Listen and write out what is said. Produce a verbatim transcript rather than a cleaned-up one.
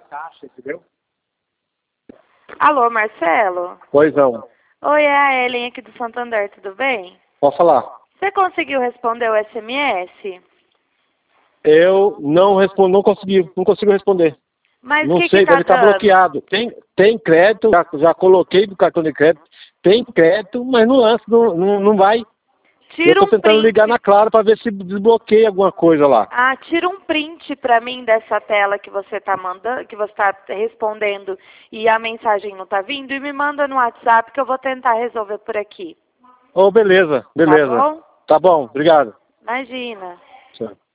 caixa, entendeu? Alô, Marcelo? Pois não. Oi, é a Ellen aqui do Santander, tudo bem? Pode falar. Você conseguiu responder o S M S? Eu não respondo, não consegui, não consigo responder. Mas o Não que sei, que tá deve estar dando? bloqueado. Tem, tem crédito, já, já coloquei do cartão de crédito, tem crédito, mas no lance não, não, não vai. Eu Tira estou um tentando print. ligar na Claro para ver se desbloqueia alguma coisa lá. Ah, tira um print pra mim dessa tela que você tá mandando, que você tá respondendo e a mensagem não tá vindo e me manda no WhatsApp que eu vou tentar resolver por aqui. Oh, beleza, beleza. Tá bom? Tá bom, obrigado. Imagina. Tchau.